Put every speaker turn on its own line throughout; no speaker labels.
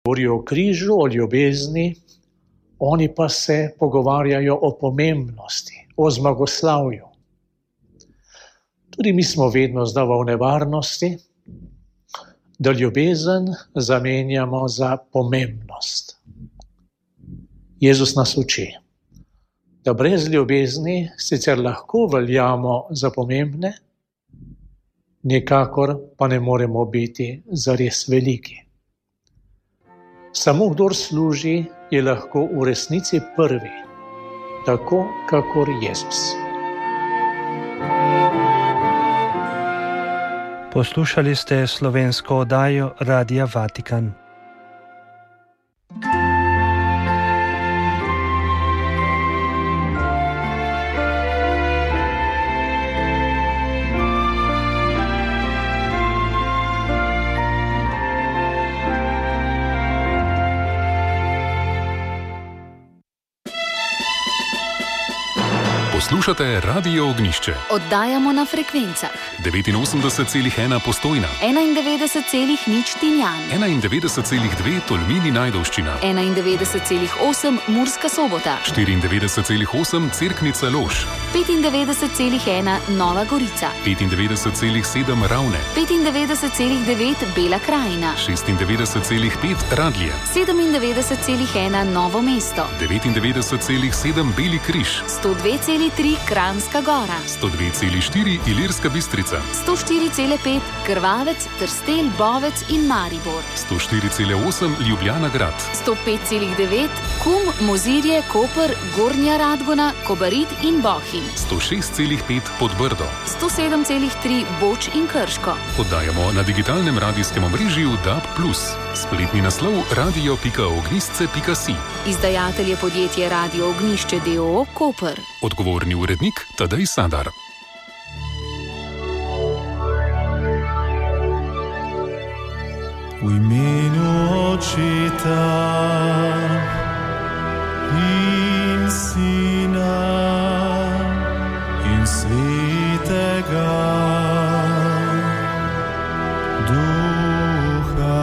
govorijo o križu, o ljubezni, oni pa se pogovarjajo o pomembnosti, o zmagoslavju. Tudi mi smo vedno znova v nevarnosti, da ljubezen zamenjamo za pomembnost. Jezus nas uči, da brez ljubezni sicer lahko veljamo za pomembne, nikakor pa ne moremo biti zares veliki. Samo kdor služi, je lahko v resnici prvi, tako kakor Jezus.
Poslušali ste slovensko oddajo Radia Vatikan.
Poslušate Radio Ognjišče.
Oddajamo na frekvencah
89,1 Postojna,
91,0 Tinjan,
91,2 Tolmini Ajdovščina,
91,8 Murska Sobota,
94,8 Cerknica Lož,
95,1 Nova Gorica,
95,7 Ravne,
95,9 Bela Krajina,
96,5 Radlje,
97,1 Novo mesto,
99,7 Beli križ,
102,3 Kranjska Gora,
102,4 Ilirska Bistrica,
104,5 Krvavec, Trstelj, Bovec in Maribor,
104,8 Ljubljana grad,
105,9 Kum, Mozirje, Koper, Gornja Radgona, Kobarid in Bohinj,
106,5 Podbrdo,
107,3 Boč in Krško.
Oddajamo na digitalnem radijskem omrežju DAB+. Spletni naslov radio.ognisce.si.
Izdajatelj je podjetje Radio Ognjišče d.o.o. Koper.
Odgovorni urednik Tadej Sadar.
V imenu Očeta in Sina in Svetega Duha.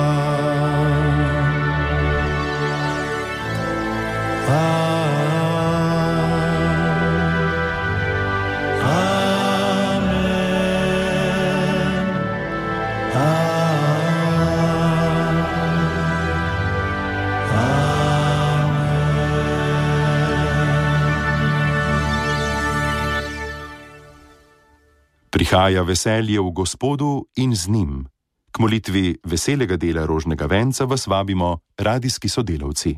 Prihaja veselje v Gospodu in z njim. K molitvi veselega dela rožnega venca vas vabimo radijski sodelavci.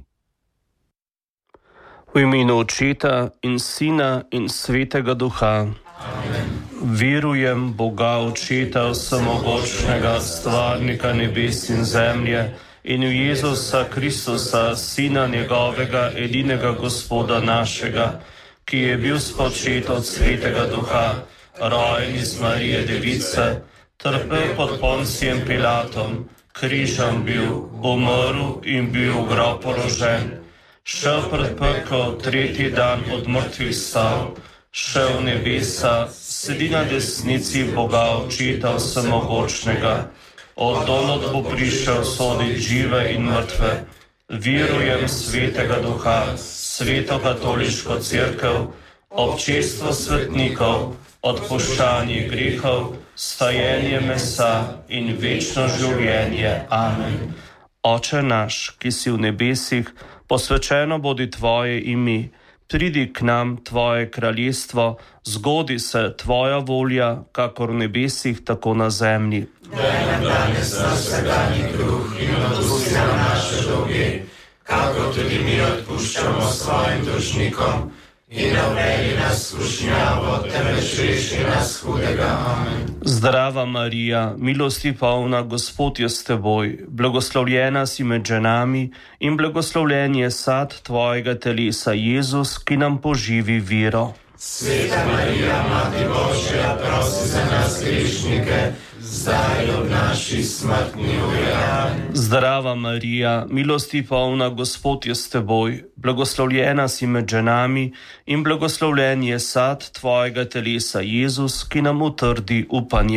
V imenu Očeta in Sina in Svetega Duha. Amen. Verujem Boga Očeta vsemogočnega, stvarnika nebes in zemlje, in v Jezusa Kristusa, Sina njegovega, edinega Gospoda našega, ki je bil spočet od Svetega Duha, rojen iz Marije Device, trpel pod Poncijem Pilatom, križem bil, umrl in bil v grob položen, šel pred pekel, tretji dan od mrtvih vstal, šel v nebesa, sedi na desnici Boga Očeta vsemogočnega, od donod bo prišel sodit žive in mrtve. Verujem Svetega Duha, Sveto katoliško cerkev, občestvo svetnikov, odpuščanje grehov, stajenje mesa in večno življenje. Amen. Oče naš, ki si v nebesih, posvečeno bodi tvoje ime, pridi k nam tvoje kraljestvo, zgodi se tvoja volja, kakor v nebesih, tako na zemlji.
Daj nam danes naš vsakdanji kruh in odpusti nam naše dolge, kakor tudi mi odpuščamo svojim dolžnikom. In ne uvedi nas v skušnjavo, temveč reši nas hudega. Amen.
Zdrava Marija, milosti polna, Gospod je s teboj, blagoslovljena si med ženami in blagoslovljen je sad tvojega telesa, Jezus, ki nam poživi vero.
Sveta Marija, Mati Božja, prosi za nas grešnike, zdaj ob naši smrtni uri. Amen.
Zdrava Marija, milosti polna, Gospod je s teboj, blagoslovljena si med ženami in blagoslovljen je sad tvojega telesa, Jezus, ki nam utrdi upanje.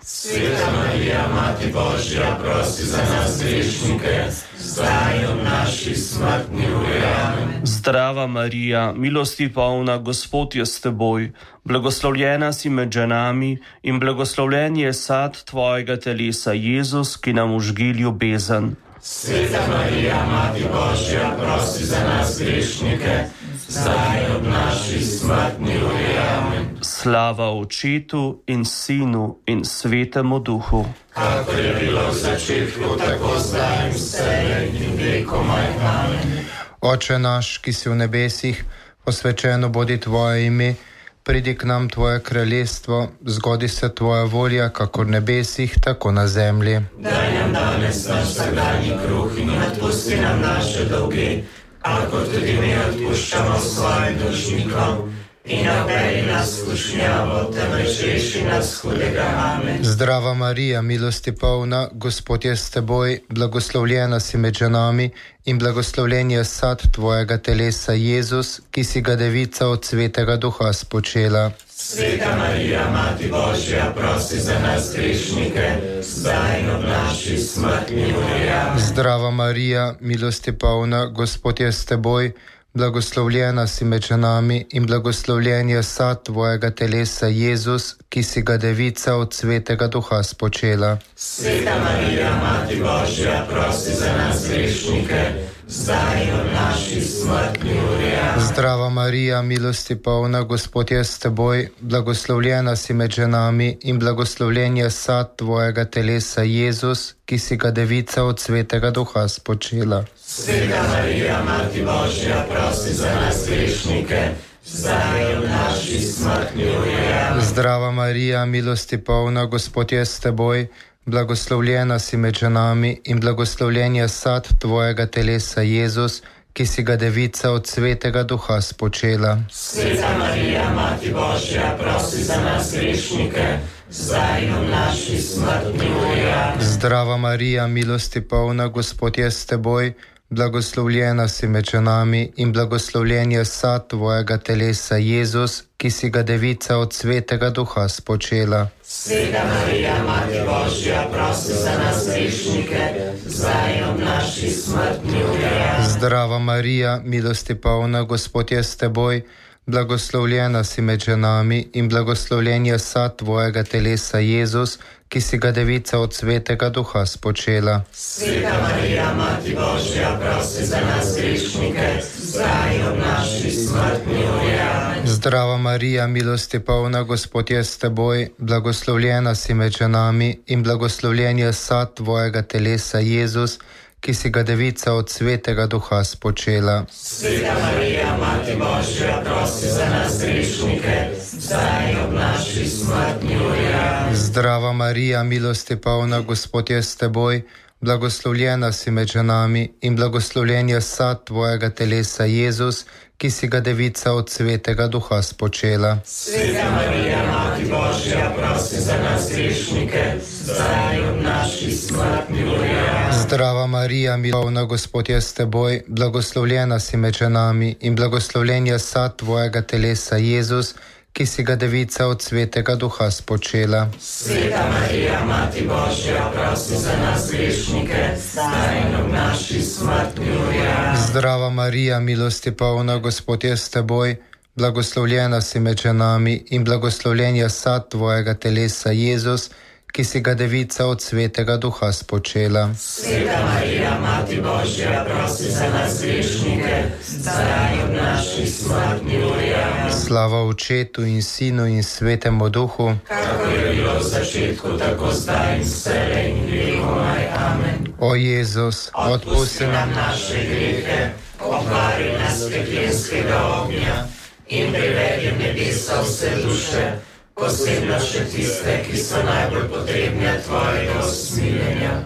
Sveta Marija, Mati Božja, prosi za nas grešnike, zdaj in v naši smrtni uri. Amen.
Zdrava Marija, milosti polna, Gospod je s teboj, blagoslovljena si med ženami in blagoslovljen je sad tvojega telesa, Jezus, ki nam užgi ljubezen.
Sveta Marija, Mati Božja, prosi za nas grešnike, zdaj in v naši smrtni uri. Amen.
Slava Očetu in Sinu in Svetemu Duhu.
Kakor je bilo v začetku, tako zdaj in vselej in vekomaj. Amen.
Oče naš, ki si v nebesih, posvečeno bodi tvoje ime, pridi k nam tvoje kraljestvo, zgodi se tvoja volja, kakor v nebesih, tako na zemlji.
Daj nam danes naš vsakdanji kruh in odpusti nam naše dolge, kakor tudi mi odpuščamo svojim dolžnikom. In ne vpelji nas v skušnjavo, temveč reši nas hudega. Amen.
Zdrava Marija, milosti polna, Gospod je s teboj, blagoslovljena si med ženami in blagoslovljen je sad tvojega telesa, Jezus, ki si ga devica od Svetega Duha spočela.
Sveta Marija, Mati Božja, prosi za nas grešnike, zdaj in v naši smrtni uri. Amen.
Zdrava Marija, milosti polna, Gospod je s teboj, blagoslovljena si med ženami in blagoslovljen je sad tvojega telesa, Jezus, ki si ga devica od Svetega Duha spočela.
Sveta Marija, Mati Božja, prosi za nas grešnike, zdaj in v naši smrtni uri. Amen.
Zdrava Marija, milosti polna, Gospod je s teboj, blagoslovljena si med ženami in blagoslovljen je sad tvojega telesa, Jezus, ki si ga devica od Svetega Duha spočela.
Sveta Marija, Mati Božja, prosi za nas grešnike, zdaj in v naši smrtni uri. Amen.
Zdrava Marija, milosti polna, Gospod je s teboj, blagoslovljena si med ženami in blagoslovljen je sad tvojega telesa, Jezus, ki si ga devica od Svetega Duha spočela.
Sveta Marija, Mati Božja, prosi za nas grešnike, zdaj in v naši smrtni uri. Amen.
Zdrava Marija, milosti polna, Gospod je s teboj, blagoslovljena si med ženami in blagoslovljen je sad tvojega telesa, Jezus, ki si ga devica od Svetega Duha spočela.
Sveta Marija, Mati Božja, prosi za nas grešnike, zdaj in v naši smrtni uri. Amen.
Zdrava Marija, milosti polna, Gospod je s teboj, blagoslovljena si med ženami in blagoslovljen je sad tvojega telesa, Jezus, ki si ga devica od Svetega Duha spočela.
Sveta Marija, Mati Božja, prosi za nas grešnike, zdaj in v naši smrtni uri. Amen.
Zdrava Marija, milosti polna, Gospod je s teboj, blagoslovljena si med ženami in blagoslovljen je sad tvojega telesa, Jezus, ki si ga devica od Svetega Duha spočela.
Sveta Marija, Mati Božja, prosi za nas grešnike, zdaj in v naši smrtni uri. Amen.
Zdrava Marija, milosti polna, Gospod je s teboj, blagoslovljena si med ženami in blagoslovljen je sad tvojega telesa, Jezus, ki si ga devica od Svetega Duha spočela.
Sveta Marija, Mati Božja, prosi za nas grešnike, zdaj in v naši smrtni uri. Amen.
Zdrava Marija, milovna, Gospod je s teboj, blagoslovljena si med ženami in blagoslovljen je sad tvojega telesa, Jezus, ki si ga devica od Svetega Duha spočela.
Sveta Marija, Mati Božja, prosi za nas grešnike, zdaj in v naši smrtni uri. Amen.
Zdrava Marija, milosti polna, Gospod je s teboj, blagoslovljena si med ženami in blagoslovljen je sad tvojega telesa, Jezus, ki si ga devica od Svetega Duha spočela.
Sveta Marija, Mati Božja, prosi za nas grešnike, zdaj in v naši smrtni uri. Amen.
Slava Očetu in Sinu in Svetemu Duhu,
kakor je bilo v začetku, tako zdaj in vselej in vekomaj. Amen.
O Jezus, odpusti nam
naše grehe, obvari nas peklenskega ognja in privedi v nebesa vse duše, posebno še tiste, ki so najbolj potrebni tvojega usmiljenja.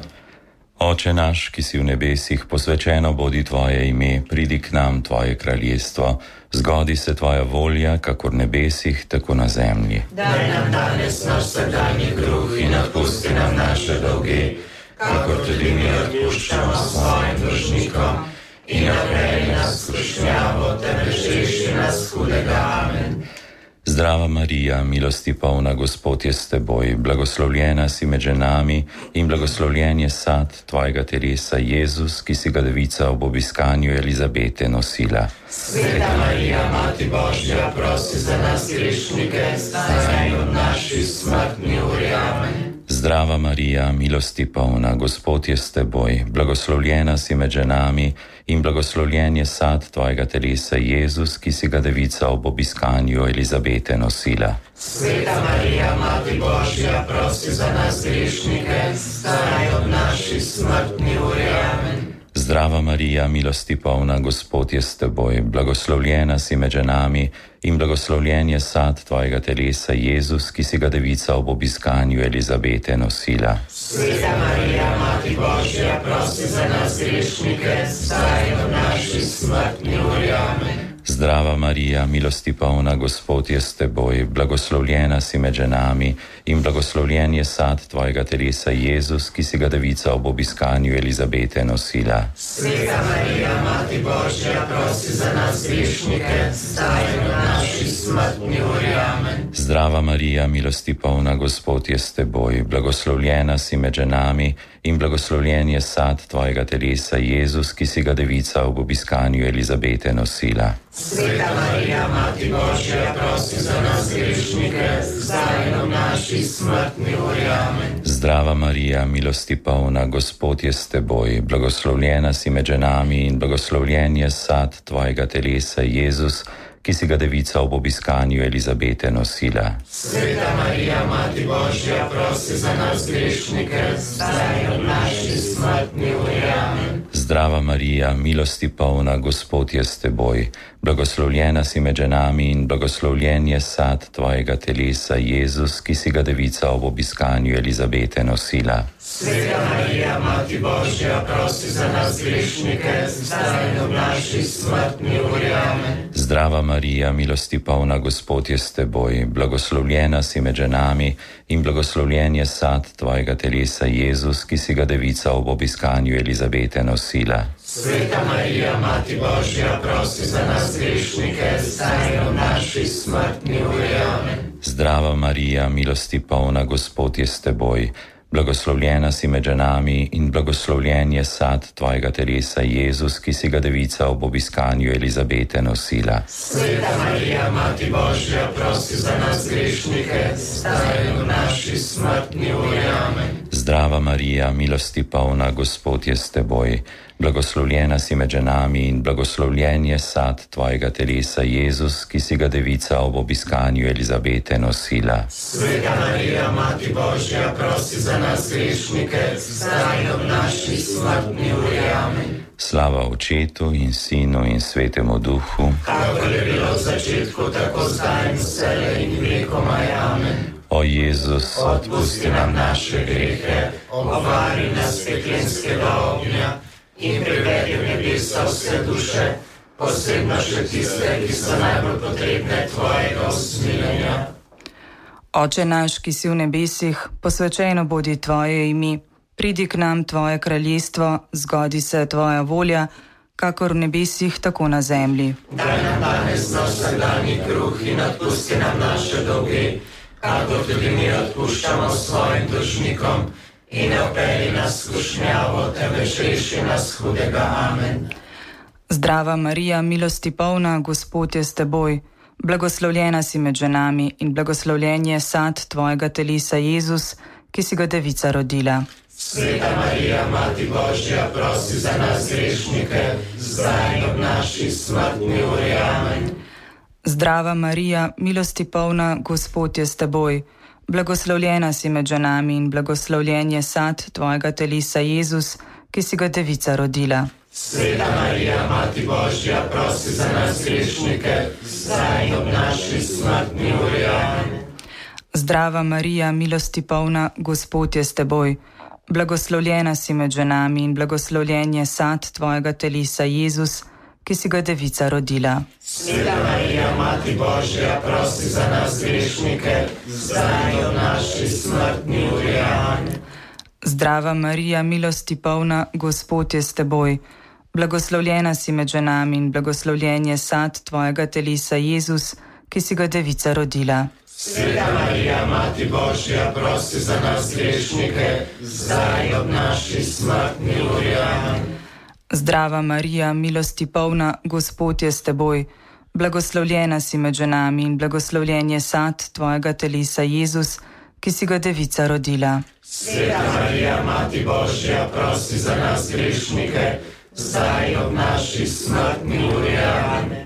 Oče naš, ki si v nebesih, posvečeno bodi tvoje ime, pridi k nam tvoje kraljestvo, zgodi se tvoja volja, kakor v nebesih, tako na zemlji.
Daj nam danes naš vsakdanji kruh in odpusti nam naše dolge, kakor tudi mi odpuščamo svojim dolžnikom, in ne vpelji nas v skušnjavo, temveč reši nas hudega. Amen.
Zdrava Marija, milosti polna, Gospod je s teboj, blagoslovljena si med ženami in blagoslovljen je sad tvojega telesa, Jezus, ki si ga devica ob obiskanju Elizabete nosila.
Sveta Marija, Mati Božja, prosi za nas grešnike, zdaj in v naši smrtni uri. Amen.
Zdrava Marija, milosti polna, Gospod je s teboj, blagoslovljena si med ženami in blagoslovljen je sad tvojega telesa, Jezus, ki si ga devica ob obiskanju Elizabete nosila.
Sveta Marija, Mati Božja, prosi za nas grešnike, zdaj in v naši smrtni uri. Amen.
Zdrava Marija, milosti polna, Gospod je s teboj, blagoslovljena si med ženami in blagoslovljen je sad tvojega telesa, Jezus, ki si ga devica ob obiskanju Elizabete nosila.
Sveta Marija, Mati Božja, prosi za nas grešnike, zdaj in v naši smrtni uri. Amen.
Zdrava Marija, milosti polna, Gospod je s teboj, blagoslovljena si med ženami in blagoslovljen je sad tvojega telesa, Jezus, ki si ga devica ob obiskanju Elizabete nosila.
Sveta Marija, Mati Božja, prosi za nas grešnike, zdaj in v naši smrtni uri. Amen.
Zdrava Marija, milosti polna, Gospod je s teboj, blagoslovljena si med ženami in blagoslovljen je sad tvojega telesa, Jezus, ki si ga devica ob obiskanju Elizabete nosila.
Sveta Marija, Mati Božja, prosi za nas grešnike, zdaj in v naši smrtni uri. Amen.
Zdrava Marija, milosti polna, Gospod je s teboj, blagoslovljena si med ženami in blagoslovljen je sad tvojega telesa, Jezus, ki si ga devica ob obiskanju Elizabete nosila.
Sveta Marija, Mati Božja, prosi za nas grešnike, zdaj in v naši smrtni uri. Amen.
Zdrava Marija, milosti polna, Gospod je s teboj, blagoslovljena si med ženami in blagoslovljen je sad tvojega telesa, Jezus, ki si ga devica ob obiskanju Elizabete nosila.
Sveta Marija, Mati Božja, prosi za nas grešnike, zdaj in v naši smrtni uri. Amen.
Zdrava Marija, milosti polna, Gospod je s teboj, blagoslovljena si med ženami in blagoslovljen je sad tvojega telesa, Jezus, ki si ga devica ob obiskanju Elizabete nosila.
Sveta Marija, Mati Božja, prosi za nas grešnike, zdaj in v naši smrtni uri. Amen.
Zdrava Marija, milosti polna, Gospod je s teboj, blagoslovljena si med ženami in blagoslovljen je sad tvojega telesa, Jezus, ki si ga devica ob obiskanju Elizabete nosila.
Sveta Marija, Mati Božja, prosi za nas grešnike, zdaj in v naši smrtni uri. Amen.
Zdrava Marija, milosti polna, Gospod je s teboj, blagoslovljena si med ženami in blagoslovljen je sad tvojega telesa, Jezus, ki si ga devica ob obiskanju Elizabete nosila.
Sveta Marija, Mati Božja, prosi za nas grešnike, zdaj in v naši smrtni uri. Amen.
Slava Očetu in Sinu in Svetemu Duhu,
kakor je bilo v začetku, tako zdaj in vselej in vekomaj. Amen.
O Jezus,
odpusti nam naše grehe, obvari nas peklenskega ognja in privedi v nebesa vse duše, posebno še tiste, ki so najbolj potrebne tvojega usmiljenja.
Oče naš, ki si v nebesih, posvečeno bodi tvoje ime. Pridi k nam tvoje kraljestvo, zgodi se tvoja volja, kakor v nebesih, tako na zemlji.
Daj nam danes naš vsakdanji kruh in odpusti nam naše dolge, kakor tudi mi odpuščamo svojim dolžnikom, in ne vpelji nas v skušnjavo, temveč reši nas hudega. Amen.
Zdrava Marija, milosti polna, Gospod je s teboj, blagoslovljena si med ženami in blagoslovljen je sad tvojega telesa, Jezus, ki si ga devica rodila.
Sveta Marija, Mati Božja, prosi za nas grešnike, zdaj in v naši smrtni uri. Amen.
Zdrava Marija, milosti polna, Gospod je s teboj, blagoslovljena si med ženami in blagoslovljen je sad tvojega telesa, Jezus, ki si ga devica rodila.
Sveta Marija, Mati Božja, prosi za nas grešnike, zdaj in v naši smrtni uri. Amen.
Zdrava Marija, milosti polna, Gospod je s teboj, blagoslovljena si med ženami in blagoslovljen je sad tvojega telesa, Jezus, ki si ga devica rodila.
Sveta Marija, Mati Božja, prosi za nas grešnike, zdaj in v naši smrtni uri. Amen.
Zdrava Marija, milosti polna, Gospod je s teboj, blagoslovljena si med ženami in blagoslovljen je sad tvojega telesa, Jezus, ki si ga devica rodila.
Sveta Marija, Mati Božja, prosi za nas grešnike, zdaj ob naši smrtni uri. Amen.
Zdrava Marija, milosti polna, Gospod je s teboj. Blagoslovljena si med ženami in blagoslovljen je sad tvojega telesa, Jezus, ki si ga devica rodila.
Sveta Marija, Mati Božja, prosi za nas grešnike, zdaj ob naši smrtni uri. Amen.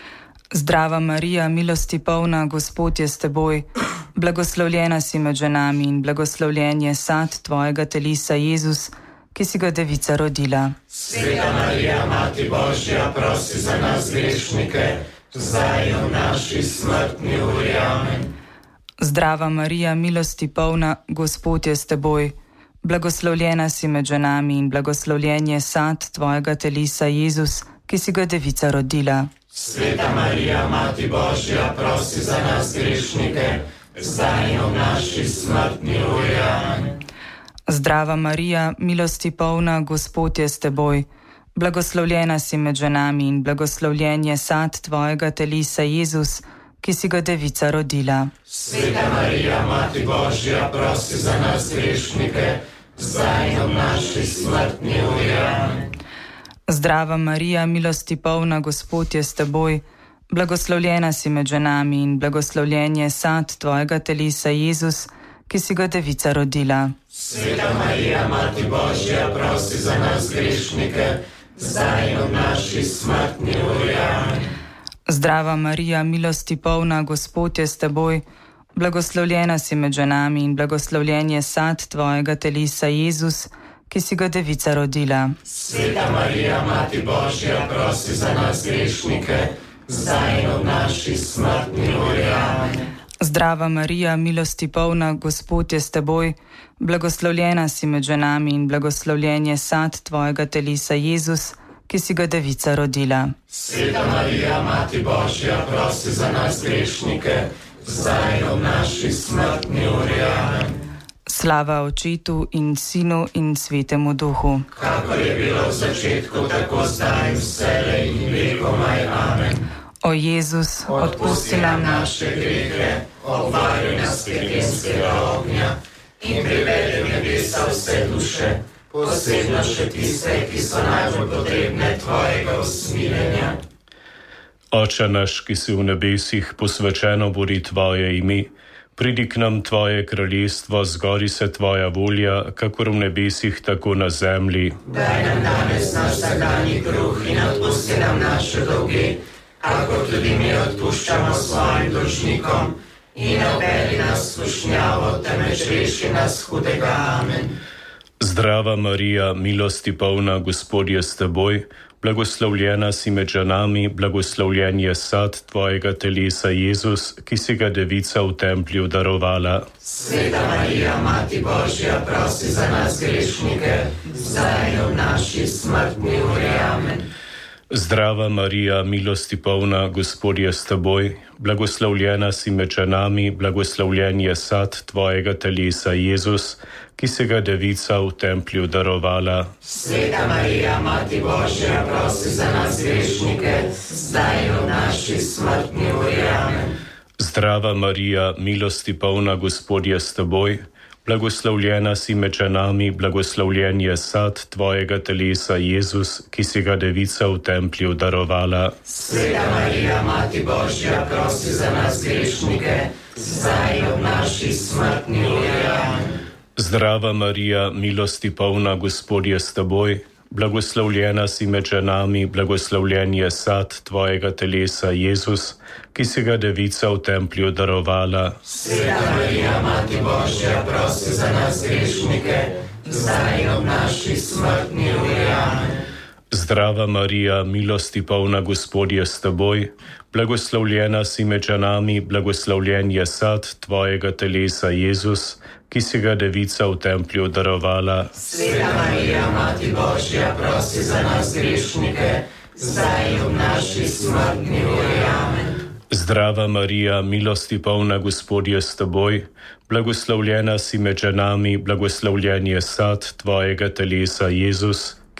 Zdrava Marija, milosti polna, Gospod je s teboj. Blagoslovljena si med ženami in blagoslovljen je sad tvojega telesa, Jezus, ki si ga devica rodila.
Sveta Marija, Mati Božja, prosi za nas grešnike, zdaj ob naši smrtni uri. Amen.
Zdrava Marija, milosti polna, Gospod je s teboj. Blagoslovljena si med ženami in blagoslovljen je sad tvojega telesa, Jezus, ki si ga devica rodila.
Sveta Marija, Mati Božja, prosi za nas grešnike, zdaj ob naši smrtni uri. Amen.
Zdrava Marija, milosti polna, Gospod je s teboj. Blagoslovljena si med ženami in blagoslovljen je sad tvojega telesa, Jezus, ki si ga devica rodila.
Sveta Marija, Mati Božja, prosi za nas grešnike, zdaj ob naši smrtni uri. Amen.
Zdrava Marija, milosti polna, Gospod je s teboj. Blagoslovljena si med ženami in blagoslovljen je sad tvojega telesa, Jezus, ki si ga devica rodila.
Sveta Marija, Mati Božja, prosi za nas grešnike, zdaj ob naši smrtni uri. Amen.
Zdrava Marija, milosti polna, Gospod je s teboj. Blagoslovljena si med ženami in blagoslovljen je sad tvojega telesa, Jezus, ki si ga devica rodila.
Sveta Marija, Mati Božja, prosi za nas grešnike, zdaj ob naši smrtni uri. Amen.
Zdrava Marija, milosti polna, Gospod je s teboj. Blagoslovljena si med ženami in blagoslovljen je sad tvojega telesa, Jezus, ki si ga devica rodila.
Sveta Marija, Mati Božja, prosi za nas grešnike, zdaj ob naši smrtni uri. Amen.
Slava Očetu in Sinu in Svetemu Duhu.
Kakor je bilo v začetku, tako zdaj in vselej in vekomaj. Amen.
O Jezus,
odpusti nam naše grehe, obvaruj nas pekenskega ognja in privedi v nebesa vse duše, posebno še tiste, ki so najbolj potrebne tvojega usmiljenja.
Oče naš, ki si v nebesih, posvečeno bodi tvoje ime. Pridi k nam tvoje kraljestvo, zgodi se tvoja volja, kakor v nebesih, tako na zemlji.
Daj nam danes naš vsakdanji kruh in odpusti nam naše dolge, kakor tudi mi odpuščamo svojim dolžnikom, in ne uvedi nas v skušnjavo, temveč reši nas hudega. Amen.
Zdrava Marija, milosti polna, Gospod je s teboj. Blagoslovljena si med ženami, blagoslovljen je sad tvojega telesa, Jezus, ki si ga devica v templju darovala.
Sveta Marija, Mati Božja, prosi za nas grešnike, zdaj ob naši smrtni uri. Amen.
Zdrava Marija, milosti polna, Gospod je s teboj. Blagoslovljena si med ženami, blagoslovljen je sad tvojega telesa, Jezus, ki si ga devica v templju darovala.
Sveta Marija, Mati Božja, prosi za nas grešnike, zdaj ob naši smrtni uri. Amen.
Zdrava Marija, milosti polna, Gospod je s teboj. Blagoslovljena si med ženami, blagoslovljen je sad tvojega telesa, Jezus, ki si ga devica v templju darovala.
Sveta Marija, Mati Božja, prosi za nas grešnike, zdaj ob naši smrtni uri. Amen.
Zdrava Marija, milosti polna, Gospod je s teboj. Blagoslovljena si med ženami, blagoslovljen je sad tvojega telesa, Jezus, ki si ga devica v templju darovala.
Sveta Marija, Mati Božja, prosi za nas grešnike, zdaj ob naši smrtni uri. Amen.
Zdrava Marija, milosti polna, Gospod je s teboj. Blagoslovljena si med ženami, blagoslovljen je sad tvojega telesa, Jezus, ki si ga devica v templju darovala.
Sveta Marija, Mati Božja, prosi za nas grešnike, zdaj ob naši smrtni uri. Amen.
Zdrava Marija, milosti polna, Gospod je s teboj. Blagoslovljena si med ženami, blagoslovljen je sad tvojega telesa, Jezus, ki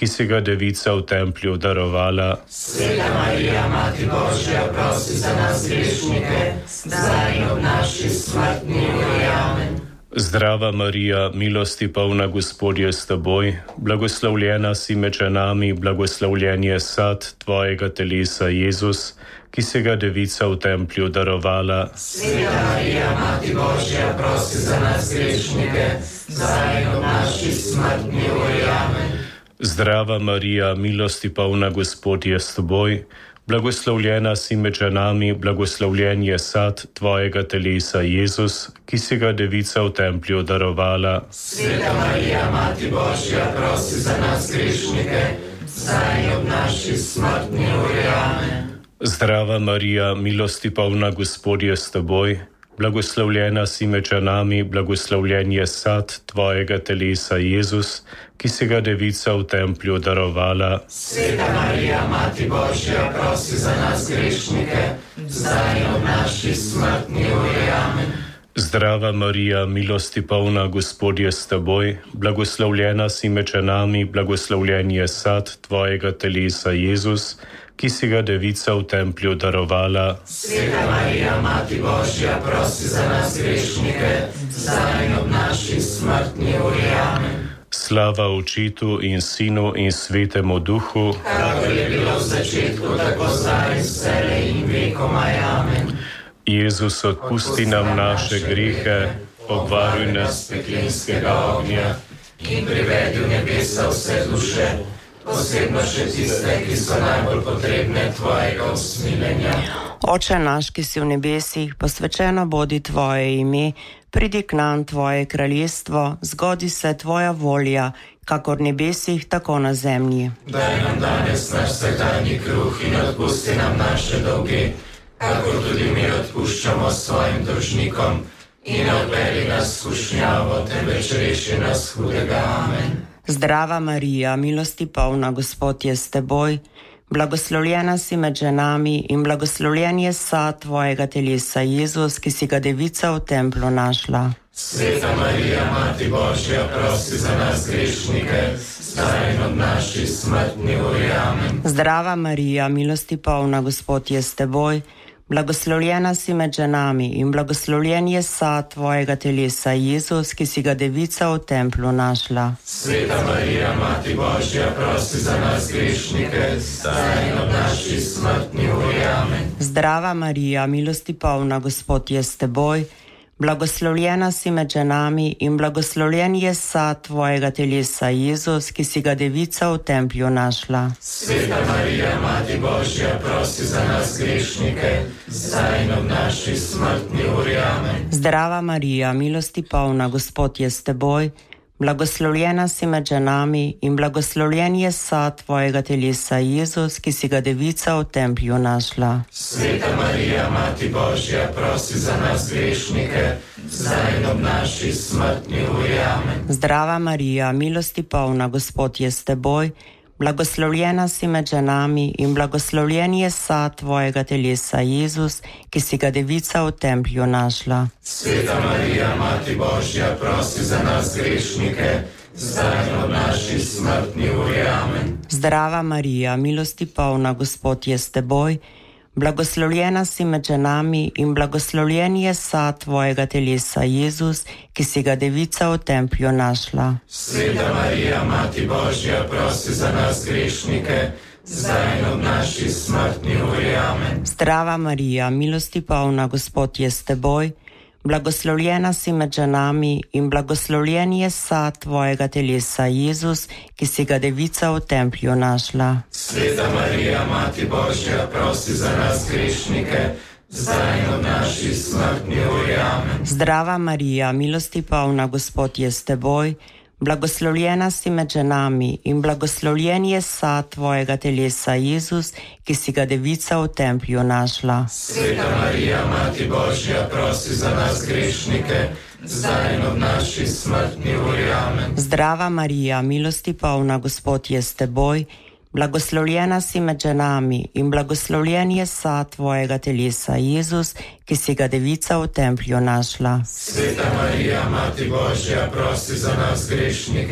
ki si ga Devica v templju darovala.
Sveta Marija, Mati Božja, prosi za nas grešnike, zdaj in ob naši smrtni uri. Amen.
Zdrava Marija, milosti polna, Gospod je s teboj, blagoslovljena si med ženami, blagoslovljen je sad tvojega telesa, Jezus, ki si ga Devica v templju darovala.
Sveta Marija, Mati Božja, prosi za nas grešnike, zdaj in ob naši smrtni uri. Amen.
Zdrava Marija, milosti polna, Gospod je s teboj, blagoslovljena si med ženami, blagoslovljen je sad tvojega telesa, Jezus, ki si ga Devica v templju darovala.
Sveta Marija, Mati Božja, prosi za nas grešnike, zdaj in ob naši smrtni uri. Amen.
Zdrava Marija, milosti polna, Gospod je s teboj, blagoslovljena si med ženami, blagoslovljen je sad tvojega telesa, Jezus, ki si ga Devica v templju darovala.
Sveta Marija, Mati Božja, prosi za nas grešnike, zdaj in ob naši smrtni uri. Amen.
Zdrava Marija, milosti polna, Gospod je s teboj, blagoslovljena si med ženami, blagoslovljen je sad tvojega telesa, Jezus, ki si ga Devica v templju darovala.
Sveta Marija, Mati Božja, prosi za nas grešnike, zdaj in ob naši smrtni uri. Amen.
Slava Očetu in Sinu in Svetemu Duhu,
kakor je bilo v začetku, tako zdaj in vselej in vekomaj. Amen.
Jezus, odpusti nam naše grehe, obvaruj nas
peklenskega ognja in privedi v nebesa vse duše, posebno še tiste, ki so najbolj potrebne tvojega usmiljenja.
Oče naš, ki si v nebesih, posvečeno bodi tvoje ime, pridi k nam tvoje kraljestvo, zgodi se tvoja volja, kakor v nebesih, tako na zemlji.
Daj nam danes naš vsakdanji kruh in odpusti nam naše dolge, kakor tudi mi odpuščamo svojim dolžnikom, in ne odpelji nas v skušnjavo, temveč reši nas hudega. Amen.
Zdrava Marija, milosti polna, Gospod je s teboj, blagoslovljena si med ženami in blagoslovljen je sad tvojega telesa, Jezus, ki si ga Devica v templu našla.
Sveta Marija, Mati Božja, prosi za nas grešnike, zdaj in ob naši smrtni uri. Amen.
Zdrava Marija, milosti polna, Gospod je s teboj, blagoslovljena si med ženami in blagoslovljen je sad tvojega telesa, Jezus, ki si ga Devica v templu našla.
Sveta Marija, Mati Božja, prosi za nas grešnike, zdaj in ob naši smrtni uri. Amen.
Zdrava Marija, milosti polna, Gospod je s teboj, blagoslovljena si med ženami in blagoslovljen je sad tvojega telesa, Jezus, ki si ga Devica v templju našla.
Sveta Marija, Mati Božja, prosi za nas grešnike, zdaj in ob naši smrtni uri. Amen.
Zdrava Marija, milosti polna, Gospod je s teboj, blagoslovljena si med ženami in blagoslovljen je sad tvojega telesa, Jezus, ki si ga Devica v templju našla.
Sveta Marija, Mati Božja, prosi za nas grešnike, zdaj in ob naši smrtni uri. Amen.
Zdrava Marija, milosti polna, Gospod je s teboj, blagoslovljena si med ženami in blagoslovljen je sad tvojega telesa, Jezus, ki si ga Devica v templju našla.
Sveta Marija, Mati Božja, prosi za nas grešnike, zdaj in ob naši smrtni uri. Amen.
Zdrava Marija, milosti polna, Gospod je s teboj, blagoslovljena si med ženami in blagoslovljen je sad tvojega telesa, Jezus, ki si ga Devica v templju našla.
Sveta Marija, Mati Božja, prosi za nas grešnike, zdaj in ob naši smrtni uri. Amen.
Zdrava Marija, milosti polna, Gospod je s teboj, blagoslovljena si med ženami in blagoslovljen je sad tvojega telesa, Jezus, ki si ga Devica v templju našla.
Sveta Marija, Mati Božja, prosi za nas grešnike, zdaj in ob naši smrtni uri. Amen.
Zdrava Marija, milosti polna, Gospod je s teboj, blagoslovljena si med ženami in blagoslovljen je sad tvojega telesa, Jezus, ki si ga Devica v templju našla.
Sveta Marija, Mati Božja, prosi za nas grešnike, zdaj in ob naši smrtni uri. Amen.
Zdrava Marija, milosti polna, Gospod je s teboj, blagoslovljena si med ženami in blagoslovljen je sad tvojega telesa, Jezus, ki si ga Devica v templju našla.
Sveta Marija, Mati Božja, prosi za nas grešnike,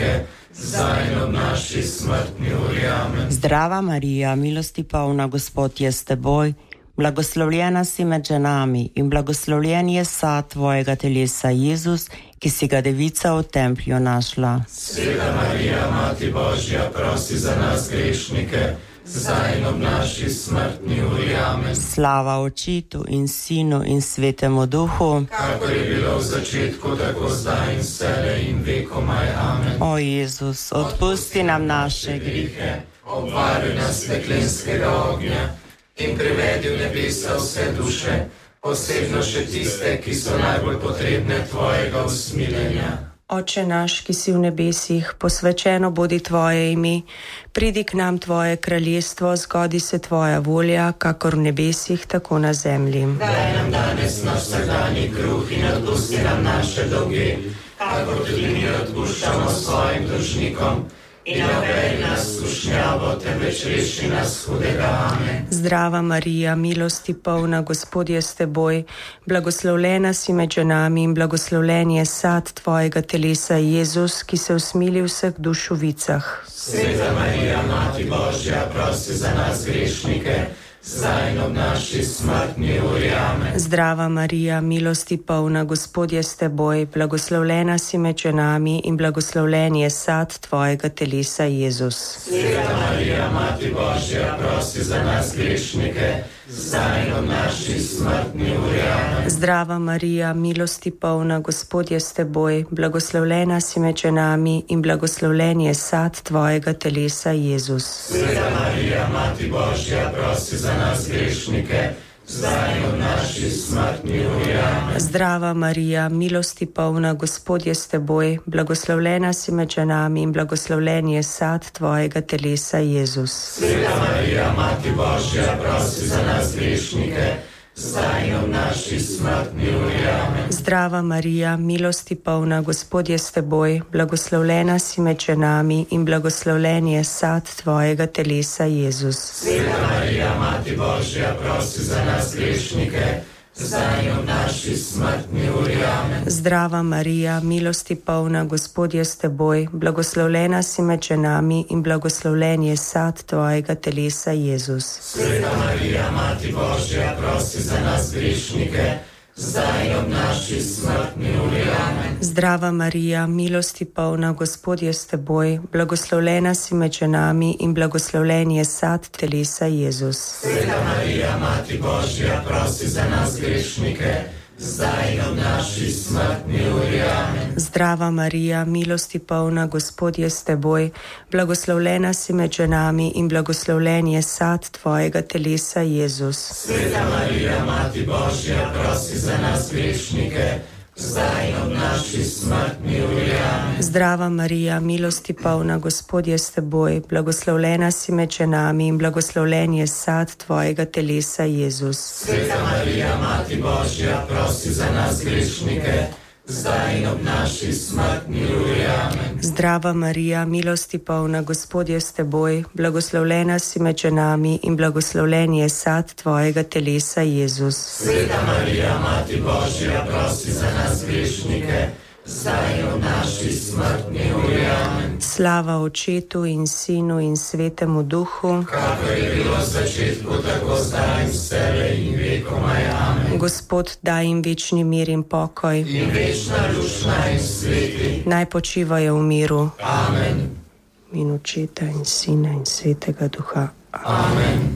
zdaj in ob naši smrtni uri. Amen.
Zdrava Marija, milosti polna, Gospod je s teboj, blagoslovljena si med ženami in blagoslovljen je sad tvojega telesa, Jezus, ki si ga devica v templju našla.
Sveta Marija, Mati Božja, prosi za nas grešnike, zdaj in ob naši smrtni uri. Amen.
Slava Očetu in Sinu in Svetemu Duhu,
kakor je bilo v začetku, tako zdaj in vselej in vekomaj. Amen.
O Jezus, odpusti nam naše grehe,
obvaruj nas peklenskega ognja in privedi v nebesa vse duše, posebno še tiste, ki so najbolj potrebne tvojega usmiljenja.
Oče naš, ki si v nebesih, posvečeno bodi tvoje ime, pridi k nam tvoje kraljestvo, zgodi se tvoja volja, kakor v nebesih, tako na zemlji.
Daj nam danes naš vsakdanji kruh in odpusti nam naše dolge, kakor tudi mi odpuščamo svojim dolžnikom. In ne uvedi nas v skušnjavo, temveč reši nas hudega. Amen.
Zdrava Marija, milosti polna, Gospod je s teboj, blagoslovljena si med ženami in blagoslovljen je sad tvojega telesa, Jezus, ki se usmili vseh duš v vicah.
Sveta Marija, Mati Božja, prosi za nas grešnike, zdaj in ob naši smrtni uri. Amen.
Zdrava Marija, milosti polna, Gospod je s teboj, blagoslovljena si med ženami in blagoslovljen je sad tvojega telesa, Jezus.
Sveta Marija, Mati Božja, prosi za nas grešnike, zdaj in ob naši smrtni uri. Amen.
Zdrava Marija, milosti polna, Gospod je s teboj, blagoslovljena si med ženami in blagoslovljen je sad tvojega telesa, Jezus.
Sveta Marija, Mati Božja, prosi za nas grešnike, zdaj in ob naši smrtni uri. Amen.
Zdrava Marija, milosti polna, Gospod je s teboj, blagoslovljena si med ženami in blagoslovljen je sad tvojega telesa, Jezus.
Sveta Marija, Mati Božja, prosi za nas grešnike, zdaj in ob naši smrtni uri. Amen.
Zdrava Marija, milosti polna, Gospod je s teboj, blagoslovljena si med ženami in blagoslovljen je sad tvojega telesa, Jezus.
Sveta Marija, Mati Božja, prosi za nas grešnike, zdaj in ob naši smrtni uri. Amen.
Zdrava Marija, milosti polna, Gospod je s teboj, blagoslovljena si med ženami in blagoslovljen je sad tvojega telesa, Jezus.
Sveta Marija, Mati Božja, prosi za nas grešnike, zdaj in ob naši smrtni uri. Amen.
Zdrava Marija, milosti polna, Gospod je s teboj, blagoslovljena si med ženami in blagoslovljen je sad telesa, Jezus.
Sveta Marija, Mati Božja, prosi za nas grešnike, zdaj in ob naši smrtni uri. Amen.
Zdrava Marija, milosti polna, Gospod je s teboj, blagoslovljena si med ženami in blagoslovljen je sad tvojega telesa, Jezus.
Sveta Marija, Mati Božja, prosi za nas grešnike, zdaj in ob naši smrtni uri. Amen.
Zdrava Marija, milosti polna, Gospod je s teboj, blagoslovljena si med ženami in blagoslovljen je sad tvojega telesa, Jezus.
Sveta Marija, Mati Božja, prosi za nas grešnike, zdaj in ob naši smrtni uri. Amen.
Zdrava Marija, milosti polna, Gospod je s teboj, blagoslovljena si med ženami in blagoslovljen je sad tvojega telesa, Jezus.
Sveta Marija, Mati Božja, prosi za nas grešnike, zdaj in ob naši smrtni uri. Amen.
Slava Očetu in Sinu in Svetemu Duhu,
kakor je bilo v začetku, tako zdaj in vselej in vekomaj. Amen.
Gospod, daj jim večni mir in pokoj
in večna luč naj jim sveti.
Naj počivajo v miru.
Amen.
In Očeta in Sina in Svetega Duha.
Amen.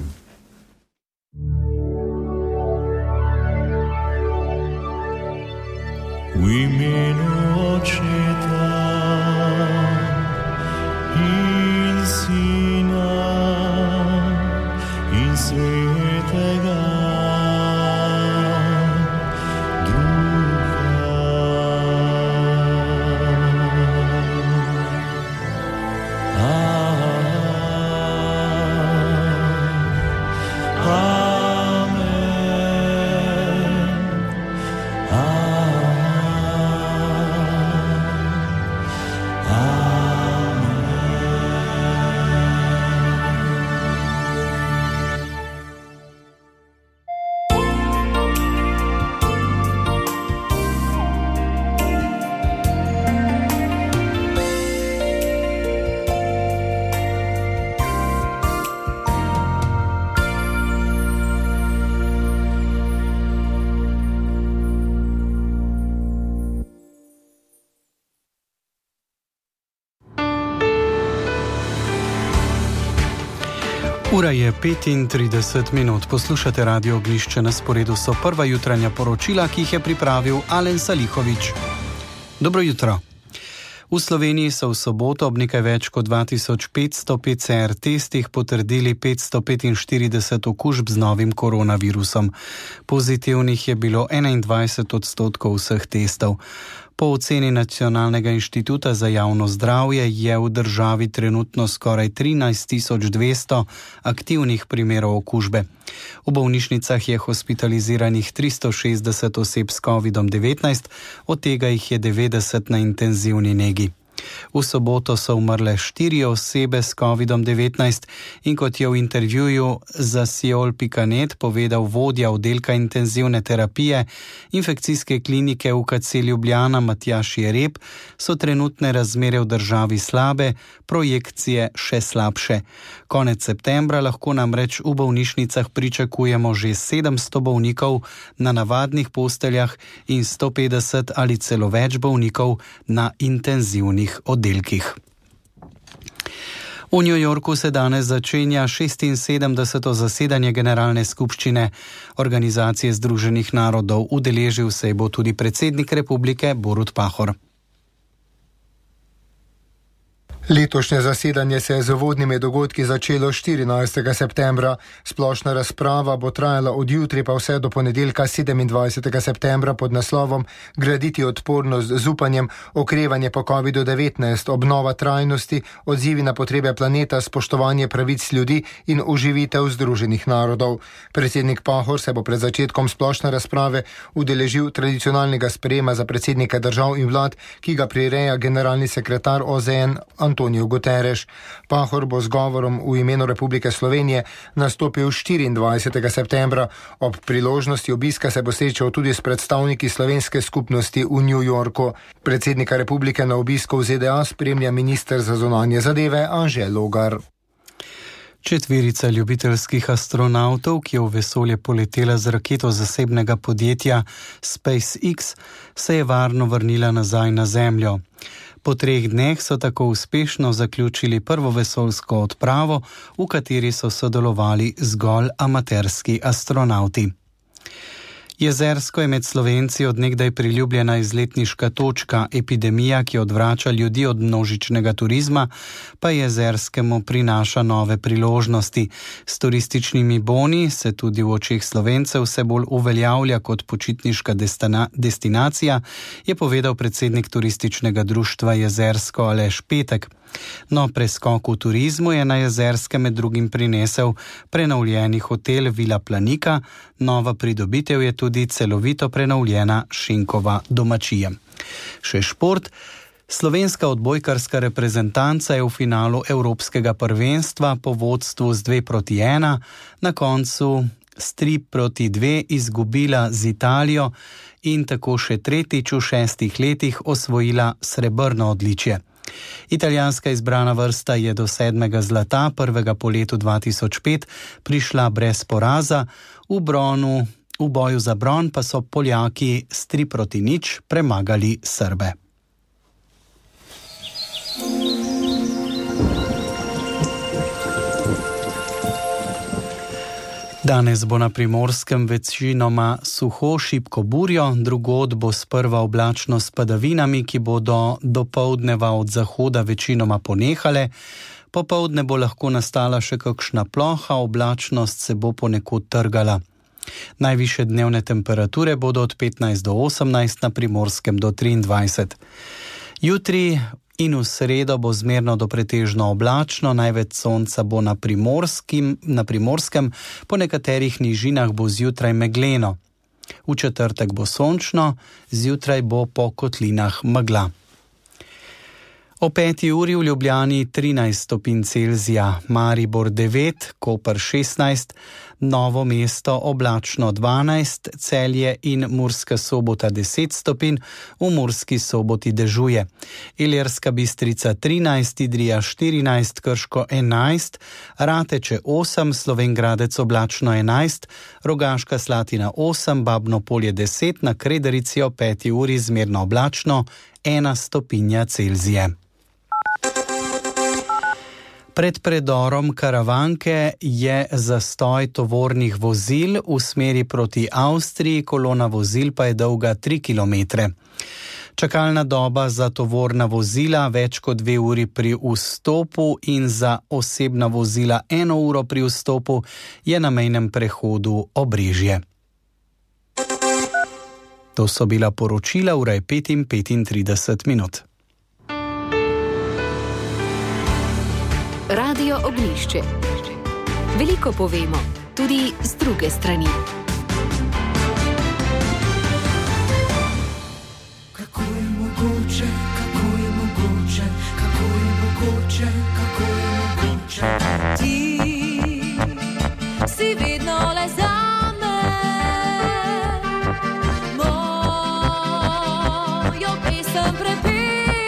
V imenu Očeta in Sina in Svetega
Ura je 35 minut. Poslušate Radio Ognjišče. Na sporedu so prva jutranja poročila, ki jih je pripravil Alen Salihovič. Dobro jutro. V Sloveniji so v soboto ob nekaj več kot 2500 PCR testih potrdili 545 okužb z novim koronavirusom. Pozitivnih je bilo 21% vseh testov. Po oceni Nacionalnega inštituta za javno zdravje je v državi trenutno skoraj 13.200 aktivnih primerov okužbe. V bolnišnicah je hospitaliziranih 360 oseb s COVID-19, od tega jih je 90 na intenzivni negi. V soboto so umrle 4 osebe s COVID-19 in kot je v intervjuju za Siol.net povedal vodja oddelka intenzivne terapije infekcijske klinike UKC Ljubljana Matjaž Jereb, so trenutne razmere v državi slabe, projekcije še slabše. Konec septembra lahko namreč v bolnišnicah pričakujemo že 700 bolnikov na navadnih posteljah in 150 ali celo več bolnikov na intenzivnih oddelkih. V New Yorku se danes začenja 76. zasedanje Generalne skupščine Organizacije združenih narodov. Udeležil se bo tudi predsednik republike Borut Pahor.
Letošnje zasedanje se je z uvodnimi dogodki začelo 14. septembra. Splošna razprava bo trajala od jutri pa vse do ponedeljka 27. septembra pod naslovom Graditi odpornost z upanjem, okrevanje po COVID-19, obnova trajnosti, odzivi na potrebe planeta, spoštovanje pravic ljudi in oživitev Združenih narodov. Predsednik Pahor se bo pred začetkom splošne razprave udeležil tradicionalnega sprejema za predsednike držav in vlad, ki ga prireja generalni sekretar OZN Antonio Guterres. Pahor bo z govorom v imenu Republike Slovenije nastopil 24. septembra. Ob priložnosti obiska se bo srečal tudi s predstavniki slovenske skupnosti v New Yorku. Predsednika republike na obisku v ZDA spremlja minister za zunanje zadeve Anže Logar.
Četverica ljubiteljskih astronavtov, ki je v vesolje poletela z raketo zasebnega podjetja SpaceX, se je varno vrnila nazaj na Zemljo. Po 3 dneh so tako uspešno zaključili prvo vesoljsko odpravo, v kateri so sodelovali zgolj amaterski astronavti. Jezersko je med Slovenci od nekdaj priljubljena izletniška točka. Epidemija, ki odvrača ljudi od množičnega turizma, pa Jezerskemu prinaša nove priložnosti. S turističnimi boni se tudi v očeh Slovencev vse bolj uveljavlja kot počitniška destinacija, je povedal predsednik turističnega društva Jezersko Aleš Petek. No, preskok v turizmu je na Jezerskem med drugim prinesel prenovljeni hotel Vila Planika, nova pridobitev je tudi celovito prenovljena Šinkova domačija. Še šport. Slovenska odbojkarska reprezentanca je v finalu Evropskega prvenstva po vodstvu z 2-1 na koncu s 3-2 izgubila z Italijo in tako še tretjič v 6 letih osvojila srebrno odličje. Italijanska izbrana vrsta je do 7. zlata, prvega po letu 2005, prišla brez poraza. V boju za bron pa so Poljaki s 3-0 premagali Srbe. Danes bo na Primorskem večinoma suho, šibko burjo, drugod bo sprva oblačno s padavinami, ki bodo dopoldneva od zahoda večinoma ponehale. Popoldne bo lahko nastala še kakšna ploha, oblačnost se bo ponekod trgala. Najvišje dnevne temperature bodo od 15 do 18, na Primorskem do 23. Jutri in v sredo bo zmerno do pretežno oblačno, največ sonca bo na Primorskem, po nekaterih nižinah bo zjutraj megleno. V četrtek bo sončno, zjutraj bo po kotlinah megla. O 5. uri v Ljubljani 13 stopinj Celzija, Maribor 9, Koper 16, Novo mesto oblačno 12, Celje in Murska Sobota 10 stopinj, v Murski Soboti dežuje. Ilirska Bistrica 13, Idrija 14, Krško 11, Rateče 8, Slovenj Gradec oblačno 11, Rogaška Slatina 8, Babno Polje 10, na Krederici o 5. uri zmerno oblačno 1 stopinja Celzije. Pred predorom Karavanke je zastoj tovornih vozil v smeri proti Avstriji, kolona vozil pa je dolga 3 km. Čakalna doba za tovorna vozila več kot 2 uri pri vstopu in za osebna vozila 1 uro pri vstopu je na mejnem prehodu Obrežje. To so bila poročila, ura je 5:35.
Radio Ognjišče. Veliko povemo, tudi z druge strani.
Kako je mogoče, kako je mogoče, kako je mogoče, kako je mogoče. Ti si vedno le zame, mojo pesem prepeva.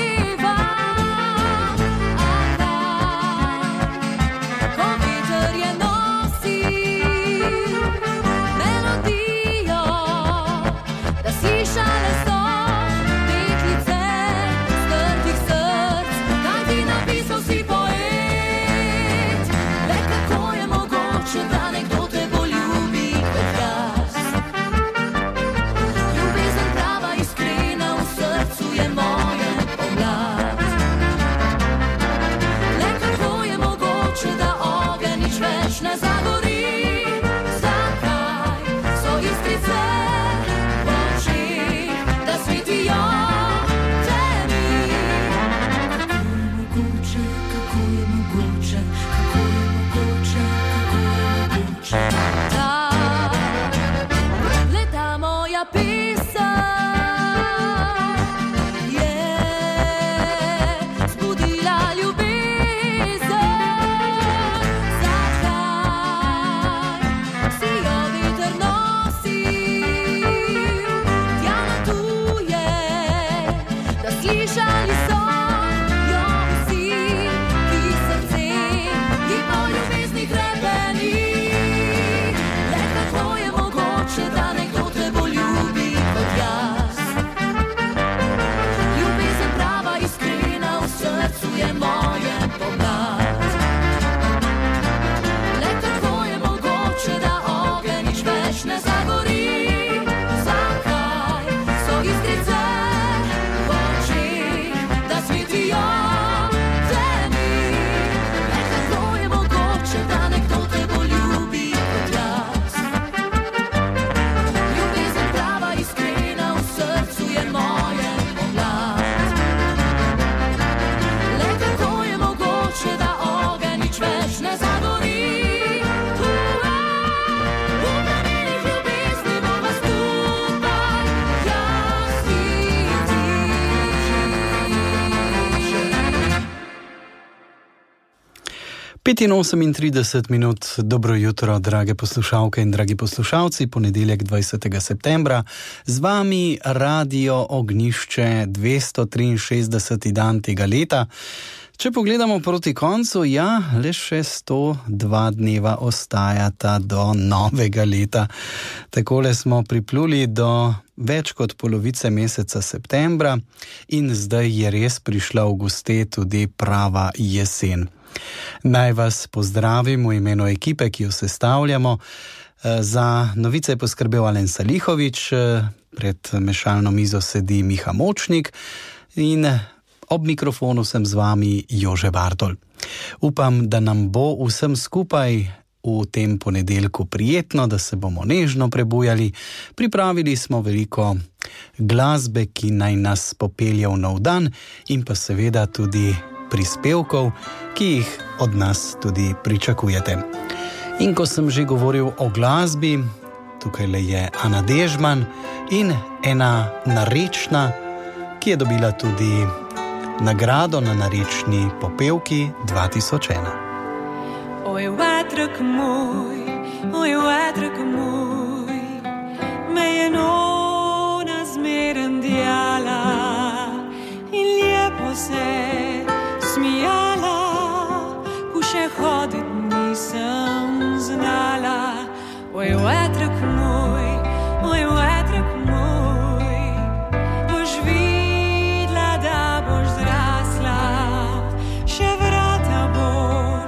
Pet in 38 minut, dobro jutro, drage poslušalke in dragi poslušalci, ponedeljek 20. septembra, z vami Radio Ognjišče, 263. dan tega leta. Če pogledamo proti koncu, ja, le še 102 dneva ostajata do novega leta. Takole smo pripluli do več kot polovice meseca septembra in zdaj je res prišla v goste tudi prava jesen. Naj vas pozdravim v imenu ekipe, ki jo sestavljamo. Za novice je poskrbel Alen Salihovič, pred mešalno mizo sedi Miha Močnik in ob mikrofonu sem z vami Jože Bartol. Upam, da nam bo vsem skupaj v tem ponedeljku prijetno, da se bomo nežno prebujali. Pripravili smo veliko glasbe, ki naj nas popelje v nov dan in pa seveda tudi prispevkov, ki jih od nas tudi pričakujete. In ko sem že govoril o glasbi, tukaj le je Ana Dežman in ena narečna, ki je dobila tudi nagrado na narečni popevki 2001.
Oj, vetrek moj, me je nona zmeren dijala in lijepo se smijala, ko še hodit nisem znala. Oj, vetrek moj, boš videla, da boš zrasla, še vrata boš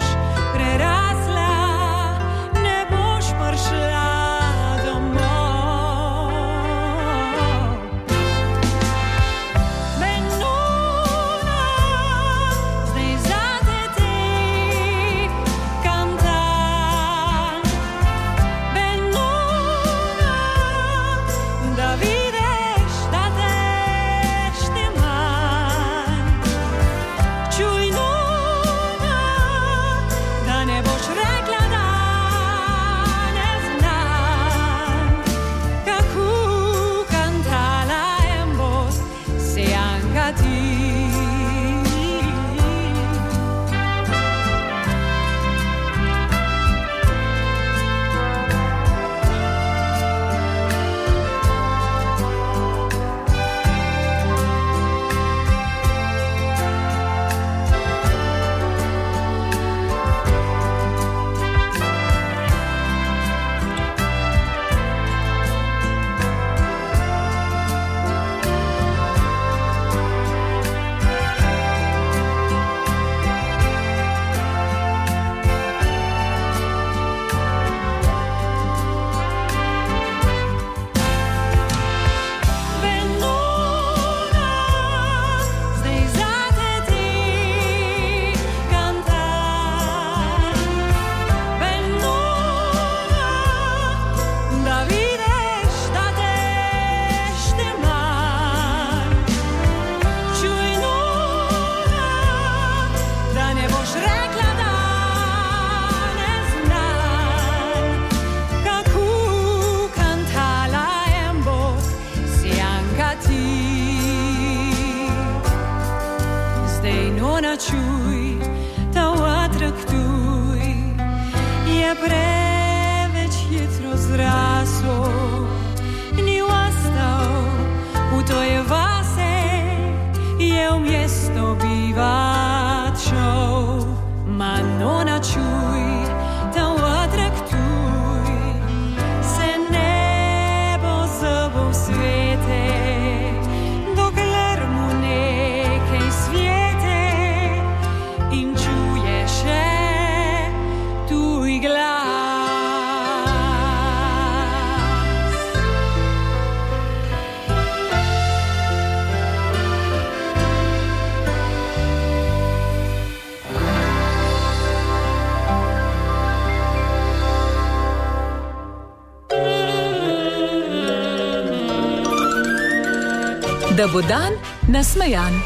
Da bo dan nasmejan.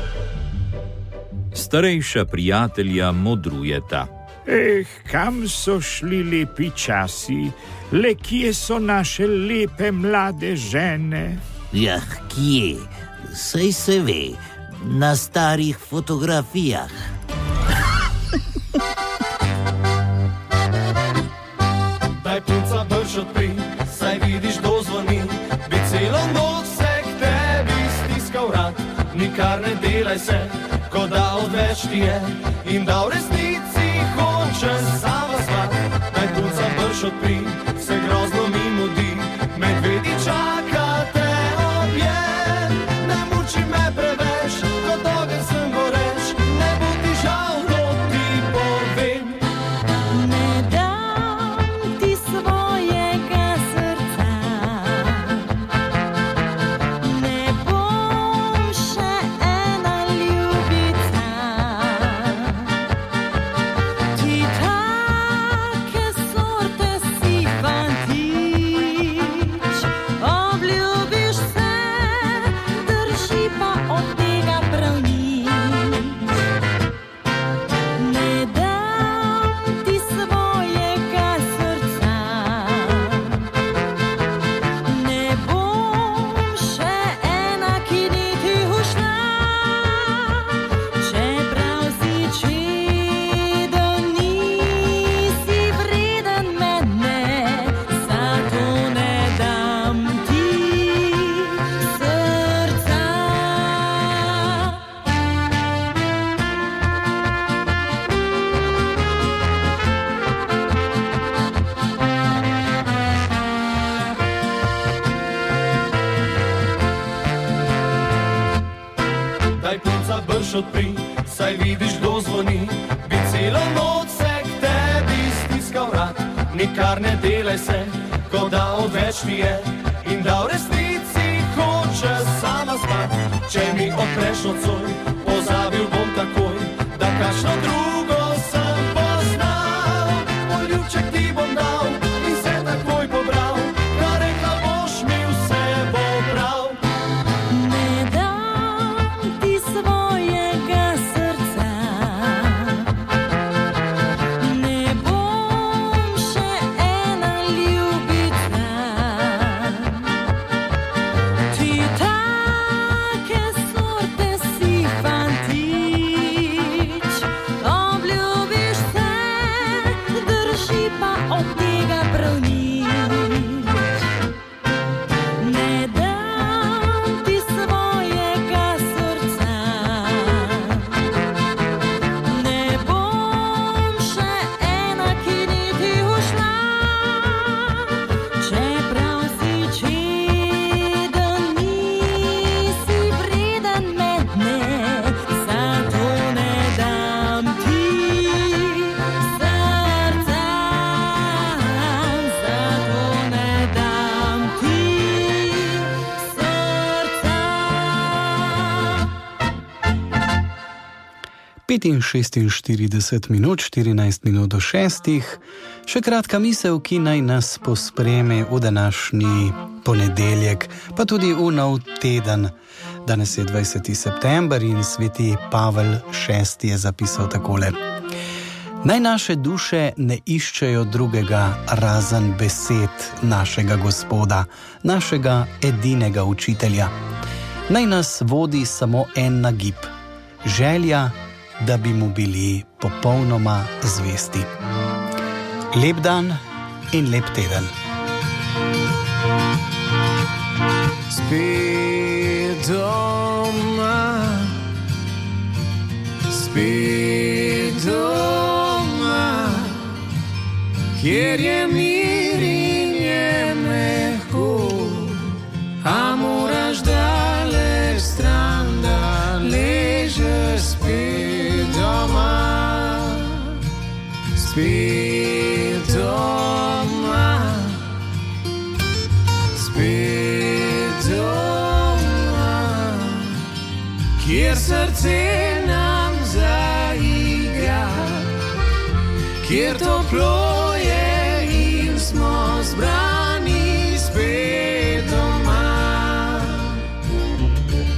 Starejša prijatelja modrujeta.
Kam so šli lepi časi? Le kje so naše lepe mlade žene?
Jah, kje? Saj se ve, na starih fotografijah.
Daj punca brž odpri, saj vidiš, kdo zvoni. Bi celo noč se k tebi stiskal rad. Nikar ne delaj se, ko da odveč ti je. In da v resnici hoče sama svat. Daj punca brž odpri, se grozno mi mudi. Medvedi čaka te objem. Ne muči me preveč, kot ogen sem goreč. Ne bo ti žal, to ti povem.
Ne dam ti svojega srca, ne bom še ena ljubica. Ti take sorte si fantič, obljubiš se, drži pa od tega prav nič. Ne dam ti svojega srca, ne bom še ena, ki ni ti ušla. Čeprav si čeden, nisi vreden mene, zato ne dam ti srca.
Daj punca brž odpri, saj vidiš, kdo zvoni. Bi celo noč se k tebi stiskal rad. Nikar ne delaj se, ko da odveč ti je. In da v resnici hoče sama spat. Če mi odpreš nocoj, pozabil bom takoj, da kakšno drugo sem poznal. Poljubček ti bom dal in se takoj pobral. Kar rekla boš mi, vse bo prav.
Ne dam ti svojega srca, ne bom še ena ljubica. Ti take sorte si fantič, obljubiš se, drži pa od tega prav nič. Ne dam ti svojega srca, ne bom še ena, ki ni ti ušla. Čeprav si čeden, nisi vreden mene, zato ne dam ti srca. Zato ne dam ti srca.
45 minut, 14 minut do 6. Še kratka misel, ki naj nas pospreme v današnji ponedeljek, pa tudi v nov teden. Danes je 20. september in sveti Pavel VI je zapisal takole. Naj naše duše ne iščejo drugega razen besed našega Gospoda, našega edinega učitelja. Naj nas vodi samo en nagib, želja, da bi mu bili popolnoma zvesti. Lep dan in lep teden.
Spet doma, spet doma, kjer je mir in je mehko, a moraš daleč stran, da ležeš spet doma, spet doma, spet doma, kjer srce nam zaigra, kjer toplo je in smo zbrani spet doma.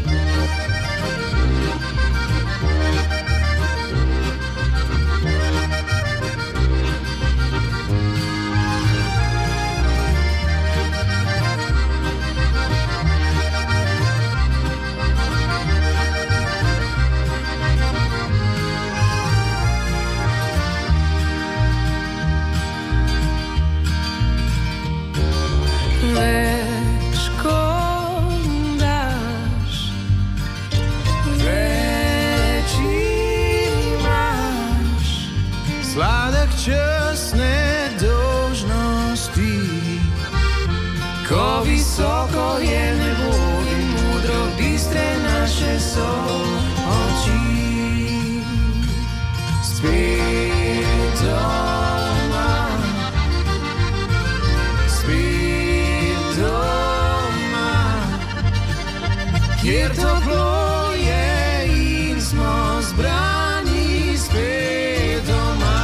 čestne dolžnosti. Ko visoko je nebo in modro bistre naše so oči. Spet doma, kjer toplo je in smo zbrani spet doma.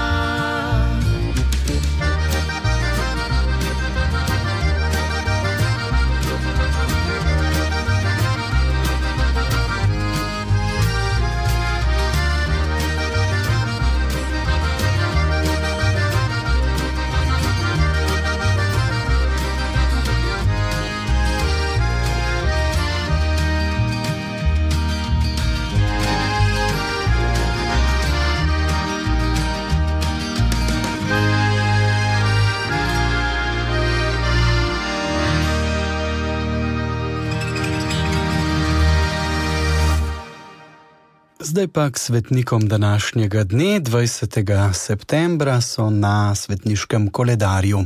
Zdaj pa k svetnikom današnjega dne, 20. septembra, so na svetniškem koledarju.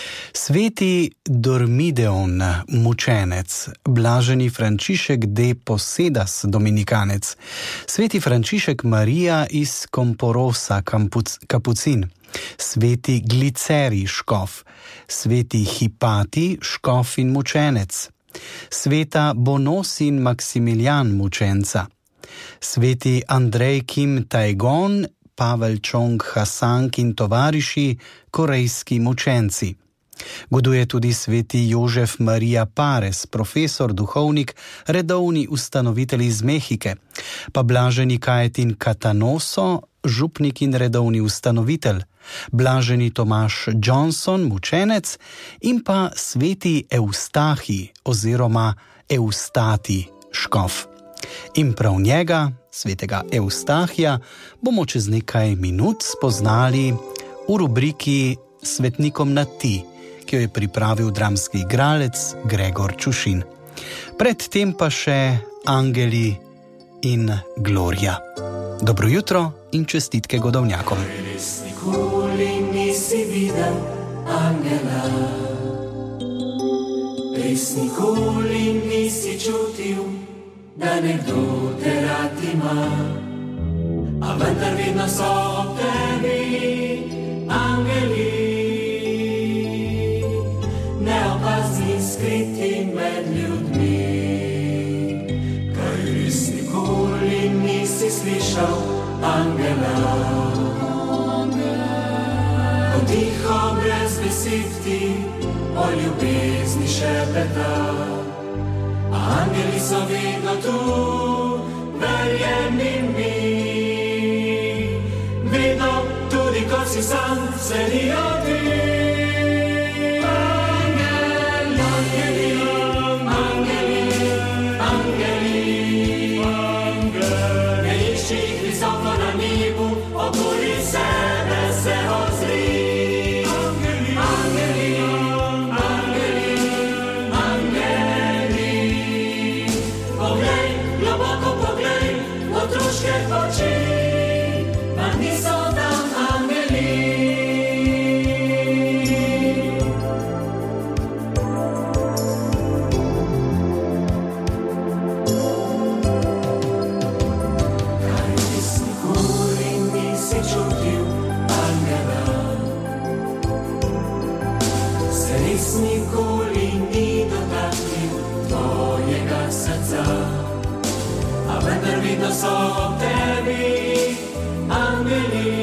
Sveti Dormideon, mučenec, blaženi Frančišek de Posedas, dominikanec, sveti Frančišek Marija iz Komporosa, kapucin, sveti Gliceri, škof, sveti Hipati, škof in mučenec, sveta Bonosin Maksimilijan, mučenca, sveti Andrej Kim Tajgon, Pavel Čong Hasank in tovariši, korejski mučenci. Goduje tudi sveti Jožef Marija Pares, profesor, duhovnik, redovni ustanovitelj iz Mehike, pa blaženi Kajetin Katanoso, župnik in redovni ustanovitelj, blaženi Tomaš Johnson, mučenec, in pa sveti Eustahi oziroma Eustati, škof. In prav njega, svetega Eustahija, bomo čez nekaj minut spoznali v rubriki Svetnikom na ti, ki jo je pripravil dramski igralec Gregor Čušin. Predtem pa še Angeli in Gloria. Dobro jutro in čestitke godovnjakom.
Res nikoli nisi videl angela, res nikoli nisi čutil, da nekdo te rad ima, a vendar vedno so ob tebi angeli, neopazni, skriti med ljudmi. Kaj res nikoli nisi slišal angela, ko tiho brez besed ti o ljubezni šepeta. Angeli so vedno tu, verjemi mi, vedno, tudi ko si sam, sledijo ti. Angeli, angeli, angeli, angeli, ne išči jih visoko na nebu, okoli sebe se ozri. Angeli, angeli, otroške oči, pa niso tam angeli. Kaj res nikoli nisi čutil angela, se res nikoli ni dotaknil tvojega srca, a vendar vedno so ob tebi angeli,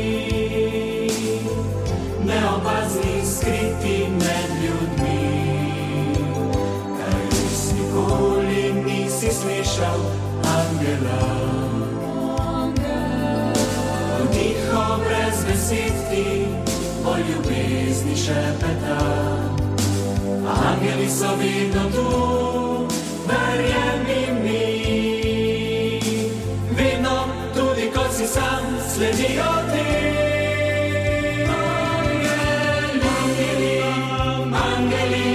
neopazni, skriti med ljudmi. Kaj res nikoli nisi slišal angela, tiho brez besed ti o ljubezni šepeta. Angeli so vedno tu, verjemi mi, vedno, tudi ko si sam, sledijo ti. Angeli, angeli,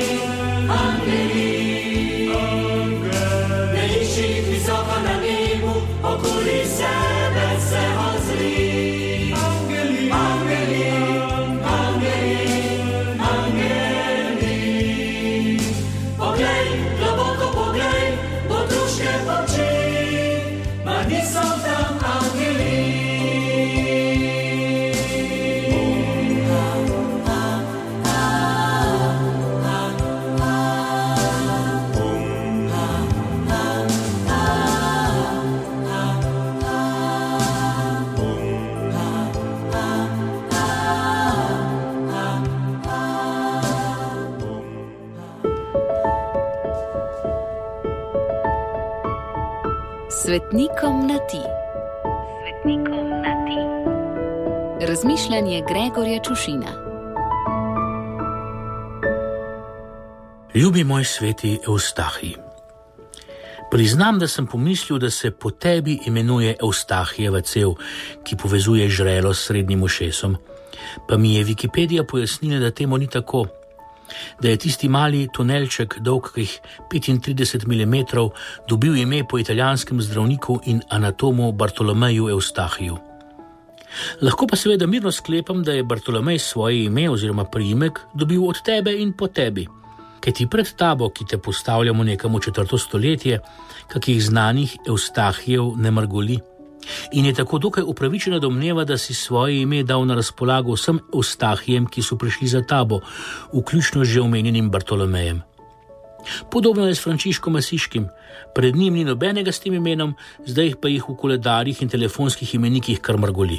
angeli, ne išči jih visoko na nebu, okoli sebe se ozri. Angeli, angeli,
Svetnikom na ti. Svetnikom na ti. Razmišljanje Gregorja Čušina.
Ljubi moj sveti Evstahij, priznam, da sem pomislil, da se po tebi imenuje Evstahijeva cev, ki povezuje žrelo s srednjim ušesom, pa mi je Wikipedija pojasnila, da temu ni tako, da je tisti mali tunelček dolgih 35 mm dobil ime po italijanskem zdravniku in anatomu Bartolomeju Evstahiju. Lahko pa seveda mirno sklepam, da je Bartolomej svoje ime oziroma priimek dobil od tebe in po tebi, kajti pred tabo, ki te postavljamo nekam v 4. stoletje, kakih znanih Evstahijev ne mrgoli. In je tako dokaj upravičena domneva, da si svoje ime dal na razpolago vsem Evstahijem, ki so prišli za tabo, vključno že omenjenim Bartolomejem. Podobno je s Frančiškom Asiškim, pred njim ni nobenega s tem imenom, zdaj pa jih v koledarjih in telefonskih imenikih kar mrgoli.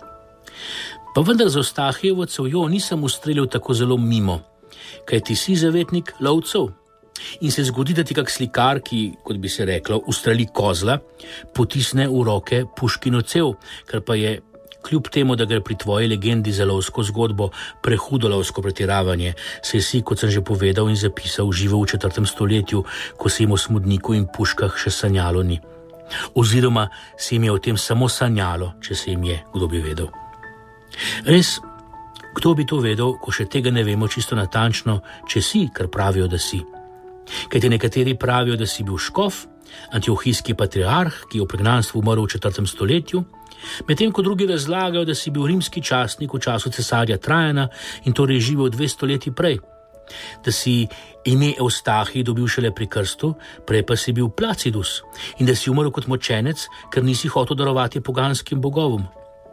Pa vendar za Evstahijevo cevjo nisem ustrelil tako zelo mimo, kajti si zavetnik lovcev. In se zgodi, da ti kak slikar, ki, kot bi se reklo, ustreli kozla, potisne v roke puškino cev, kar pa je, kljub temu, da gre pri tvoji legendi za lovsko zgodbo, prehudo lovsko pretiravanje, saj si, kot sem že povedal in zapisal, živel v 4. stoletju, ko se jim o smodniku in puškah še sanjalo ni. Oziroma se jim je o tem samo sanjalo, če se jim je, kdo bi vedel. Res, kdo bi to vedel, ko še tega ne vemo čisto natančno, če si, kar pravijo, da si. Kajti nekateri pravijo, da si bil škof, antiohijski patriarh, ki je v pregnanstvu umrl v 4. stoletju, medtem ko drugi razlagajo, da si bil rimski častnik v času cesarja Trajana in torej živel 2 stoletji prej, da si ime Evstahij dobil šele pri krstu, prej pa si bil Placidus in da si umrl kot mučenec, ker nisi hotel darovati poganskim bogovom.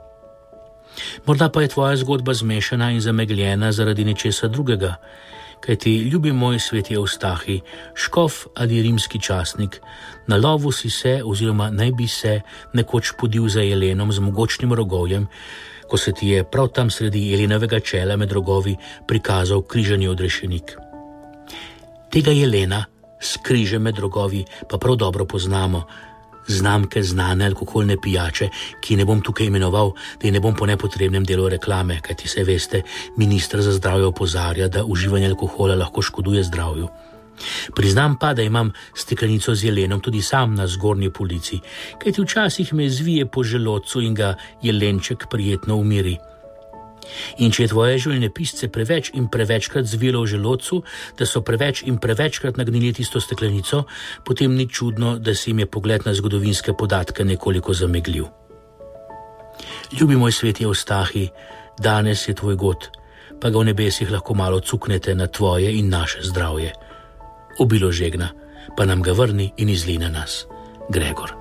Morda pa je tvoja zgodba zmešana in zamegljena zaradi nečesa drugega, kajti, ljubi moj sveti Evstahij, škof ali rimski častnik, na lovu si se, oziroma naj bi se, nekoč podil za jelenom z mogočnim rogovjem, ko se ti je prav tam sredi jelenovega čela med rogovi prikazal križani odrešenik. Tega jelena s križem med rogovi pa prav dobro poznamo, znamke znane alkoholne pijače, ki ne bom tukaj imenoval, da je ne bom po nepotrebnem delu reklame, kajti se veste, minister za zdravje opozarja, da uživanje alkohola lahko škoduje zdravju. Priznam pa, da imam steklenico z jelenom tudi sam na zgornji polici, kajti včasih me zvije po želodcu in ga jelenček prijetno umiri. In če je tvoje življenjepisce preveč in prevečkrat zvilo v želodcu, da so preveč in prevečkrat nagnili tisto steklenico, potem ni čudno, da si jim je pogled na zgodovinske podatke nekoliko zamegljiv. Ljubi moj sveti Evstahij, danes je tvoj god, pa ga v nebesih lahko malo cuknete na tvoje in naše zdravje. Obilo žegna, pa nam ga vrni in izli na nas. Gregor.